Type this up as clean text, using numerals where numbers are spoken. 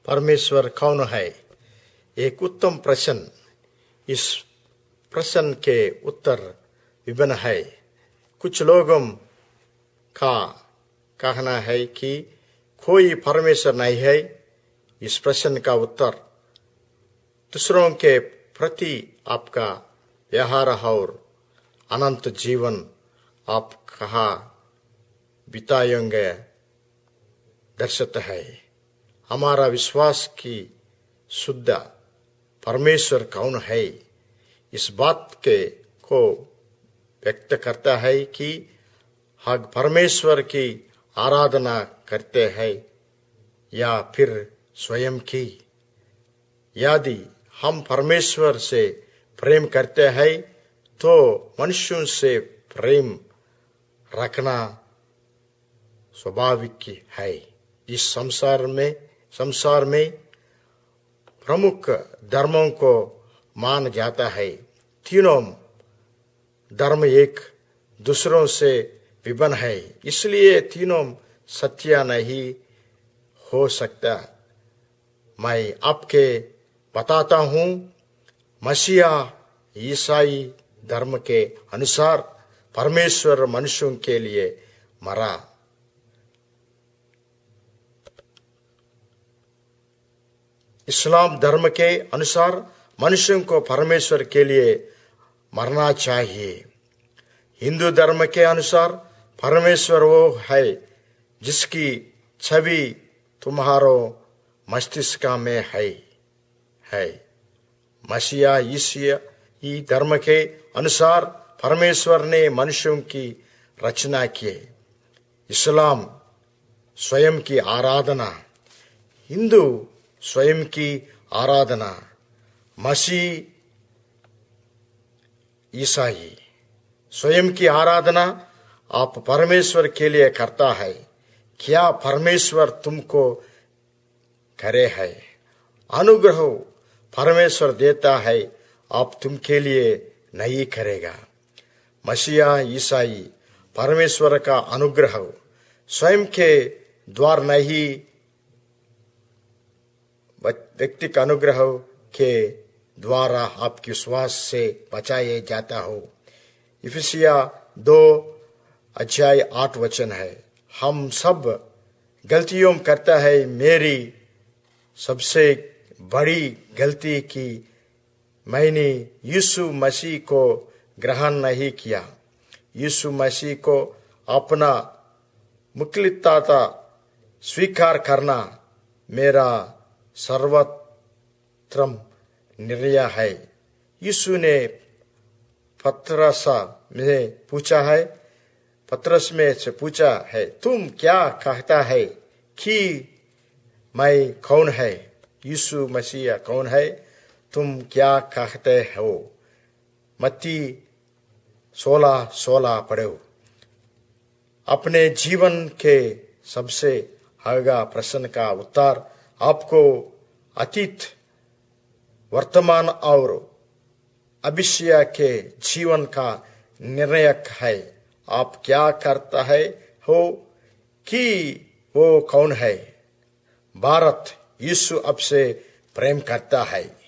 परमेश्वर कौन है? एक उत्तम प्रश्न। इस प्रश्न के उत्तर विभिन्न है। कुछ लोगों का कहना है कि कोई परमेश्वर नहीं है। इस प्रश्न का उत्तर दूसरों के प्रति आपका व्यवहार और अनंत जीवन आप कहाँ बिताएंगे दर्शाता है। हमारा विश्वास की शुद्ध परमेश्वर कौन है इस बात को व्यक्त करता है कि हम परमेश्वर की आराधना करते हैं या फिर स्वयं की। यदि हम परमेश्वर से प्रेम करते हैं तो मनुष्यों से प्रेम रखना स्वाभाविक है। इस संसार में प्रमुख धर्मों को मान जाता है। तीनों धर्म एक दूसरों से विभिन्न है, इसलिए तीनों सत्य नहीं हो सकता। मैं आपके बताता हूँ, मसीहा ईसाई धर्म के अनुसार परमेश्वर मनुष्यों के लिए मरा। इस्लाम धर्म के अनुसार मनुष्यों को परमेश्वर के लिए मरना चाहिए। हिंदू धर्म के अनुसार परमेश्वर वो है जिसकी छवि तुम्हारो मस्तिष्क में है। मसीहा ईसाई धर्म के अनुसार परमेश्वर ने मनुष्यों की रचना की। इस्लाम स्वयं की आराधना, हिंदू स्वयं की आराधना, मसीह ईसाई स्वयं की आराधना आप परमेश्वर के लिए करता है। क्या परमेश्वर तुमको करे है? अनुग्रह परमेश्वर देता है, आप तुम के लिए नहीं करेगा। मसीहा ईसाई परमेश्वर का अनुग्रह स्वयं के द्वार नहीं, व्यक्तिगत अनुग्रह के द्वारा आपके विश्वास से बचाए जाता हो। इफिसिया 2:8 है। हम सब गलतियों करता है। मेरी सबसे बड़ी गलती की मैंने यीशु मसीह को ग्रहण नहीं किया। यीशु मसीह को अपना मुक्तिदाता स्वीकार करना मेरा सर्वोत्तम निर्णय है। यीशु ने पतरस में से पूछा है, तुम क्या कहता है कि मैं कौन है? यीशु मसीह कौन है? तुम क्या कहते हो? मत्ती 16:16 पढ़ो। अपने जीवन के सबसे आगा प्रश्न का उत्तर आपको अतीत, वर्तमान और भविष्य के जीवन का निर्णायक है। आप क्या करता है हो कि वो कौन है? भारत यीशु अब से प्रेम करता है।